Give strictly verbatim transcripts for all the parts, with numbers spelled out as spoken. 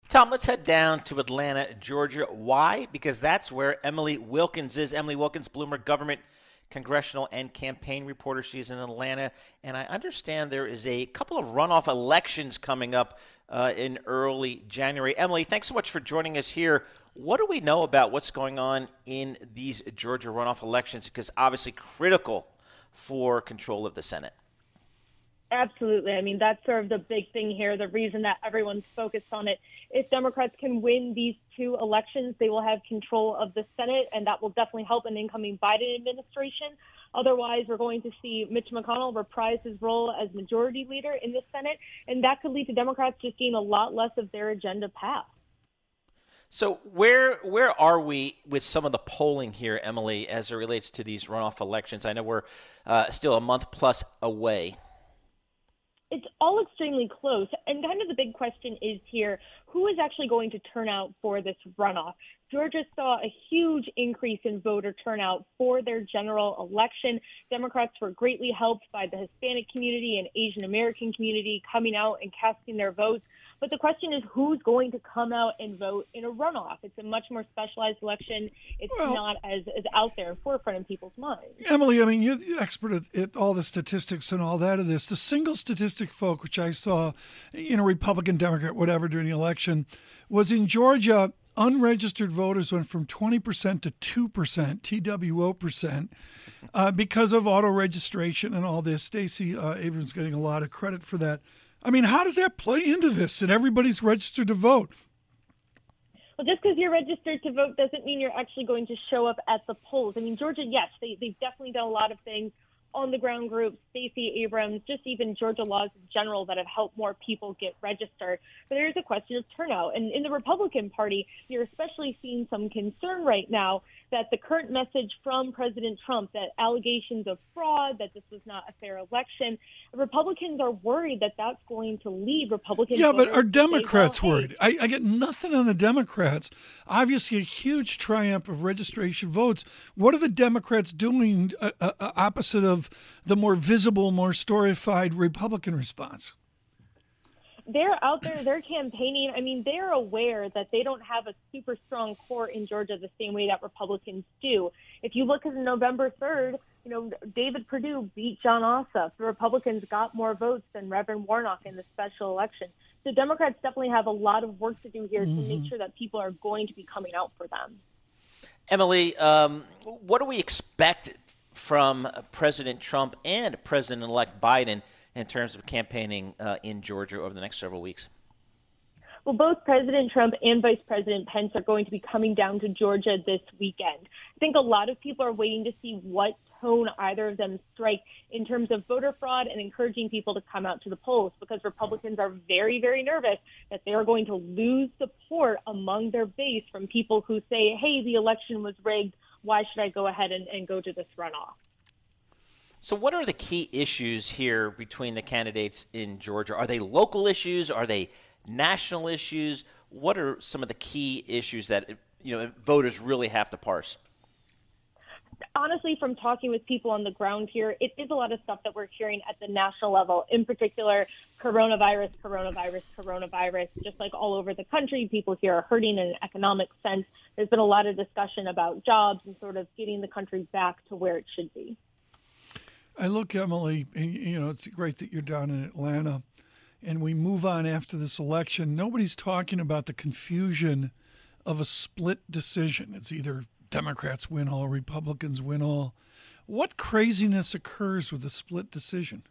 Tom, let's head down to Atlanta, Georgia. Why? Because that's where Emily Wilkins is. Emily Wilkins, Bloomberg government, congressional, and campaign reporter. She's in Atlanta. And I understand there is a couple of runoff elections coming up uh, in early January. Emily, thanks so much for joining us here. What do we know about what's going on in these Georgia runoff elections? Because obviously critical for control of the Senate. Absolutely. I mean, that's sort of the big thing here, the reason that everyone's focused on it. If Democrats can win these two elections, they will have control of the Senate, and that will definitely help an incoming Biden administration. Otherwise, we're going to see Mitch McConnell reprise his role as majority leader in the Senate, and that could lead to Democrats just getting a lot less of their agenda passed. So where where are we with some of the polling here, Emily, as it relates to these runoff elections? I know we're uh, still a month plus away. It's all extremely close. And kind of the big question is here, who is actually going to turn out for this runoff? Georgia saw a huge increase in voter turnout for their general election. Democrats were greatly helped by the Hispanic community and Asian American community coming out and casting their votes. But the question is, who's going to come out and vote in a runoff? It's a much more specialized election. It's well, not as, as out there and forefront in people's minds. Emily, I mean, you're the expert at, at all the statistics and all that of this. The single statistic, folk, which I saw, you know, Republican, Democrat, whatever, during the election, was in Georgia, unregistered voters went from twenty percent to two percent, T W O percent, uh, because of auto registration and all this. Stacey uh, Abrams getting a lot of credit for that. I mean, how does that play into this? And everybody's registered to vote. Well, just because you're registered to vote doesn't mean you're actually going to show up at the polls. I mean, Georgia, yes, they, they've definitely done a lot of things. On the ground groups, Stacey Abrams, just even Georgia laws in general that have helped more people get registered. But there is a question of turnout. And in the Republican Party, you're especially seeing some concern right now that the current message from President Trump, that allegations of fraud, that this was not a fair election, Republicans are worried that that's going to lead Republicans. Yeah, but are Democrats say, well, worried? I, I get nothing on the Democrats. Obviously, a huge triumph of registration votes. What are the Democrats doing uh, uh, opposite of the more visible, more storified Republican response? They're out there, they're campaigning. I mean, they're aware that they don't have a super strong core in Georgia the same way that Republicans do. If you look at November third, you know, David Perdue beat John Ossoff. The Republicans got more votes than Reverend Warnock in the special election. So Democrats definitely have a lot of work to do here mm-hmm. to make sure that people are going to be coming out for them. Emily, um, what do we expect from President Trump and President-elect Biden in terms of campaigning uh, in Georgia over the next several weeks? Well, both President Trump and Vice President Pence are going to be coming down to Georgia this weekend. I think a lot of people are waiting to see what tone either of them strike in terms of voter fraud and encouraging people to come out to the polls, because Republicans are very, very nervous that they are going to lose support among their base from people who say, hey, the election was rigged. Why should I go ahead and, and go to this runoff? So what are the key issues here between the candidates in Georgia? Are they local issues? Are they national issues? What are some of the key issues that, you know, voters really have to parse? Honestly, from talking with people on the ground here, it is a lot of stuff that we're hearing at the national level. In particular, coronavirus, coronavirus, coronavirus. Just like all over the country, people here are hurting in an economic sense. There's been a lot of discussion about jobs and sort of getting the country back to where it should be. I look, Emily, and, you know, it's great that you're down in Atlanta, and we move on after this election. Nobody's talking about the confusion of a split decision. It's either Democrats win all, Republicans win all. What craziness occurs with a split decision?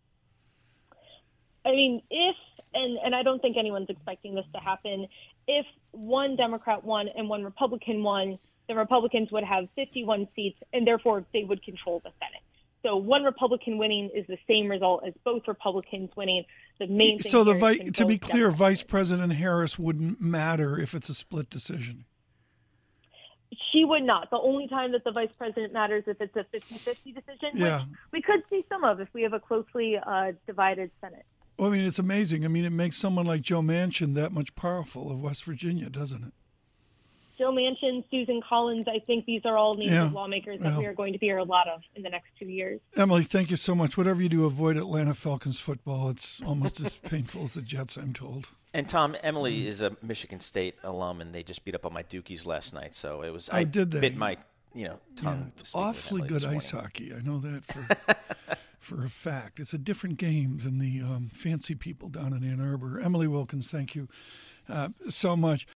I mean, if, and, and I don't think anyone's expecting this to happen, if one Democrat won and one Republican won, the Republicans would have fifty-one seats, and therefore they would control the Senate. So one Republican winning is the same result as both Republicans winning. The main thing so the vi- to be clear, Democrats Vice President Harris wouldn't matter if it's a split decision. She would not. The only time that the vice president matters if it's a fifty-fifty decision, yeah. which we could see some of if we have a closely uh, divided Senate. Well, I mean, it's amazing. I mean, it makes someone like Joe Manchin that much powerful of West Virginia, doesn't it? Joe Manchin, Susan Collins, I think these are all names Yeah, of lawmakers that yeah. we are going to hear a lot of in the next two years. Emily, thank you so much. Whatever you do, avoid Atlanta Falcons football. It's almost as painful as the Jets, I'm told. And Tom, Emily is a Michigan State alum, and they just beat up on my Dukies last night. So it was Oh, I did they? bit my you know tongue. Yeah, it's speaking with awfully Emily good this ice morning. hockey. I know that for for a fact. It's a different game than the um, fancy people down in Ann Arbor. Emily Wilkins, thank you uh, so much.